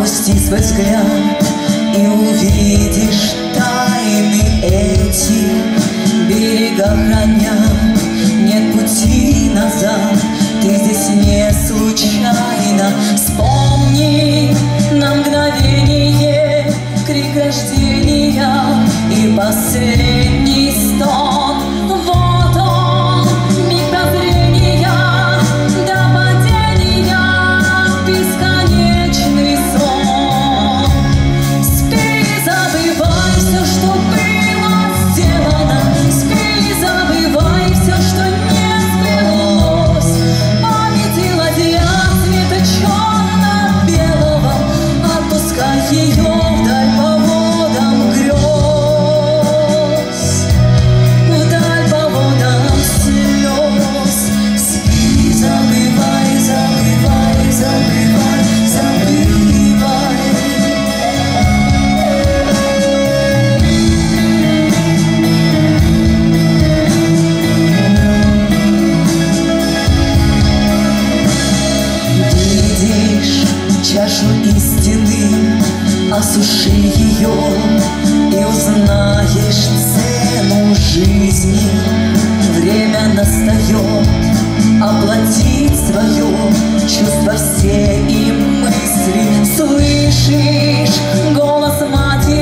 Опусти свой взгляд и увидишь тайны эти. Берега хранят, нет пути назад. Ты здесь не случайно. Вспомни на мгновение крик рождения и последний стон. Вот он, миг прозрения до падения в бесконечный сон. Спи, забывай все, что было сделано. Спи, забывай все, что не сбылось. Памяти ладья цвета черно-белого, отпускай ее вдаль по водам грез, вдаль по водам слез. Спи, забывай, забывай, забывай, забывай. Видишь чашу истины, осуши ее и узнаешь цену жизни. Время настает оплатить свое, чувства все и мысли. Слышишь голос матери?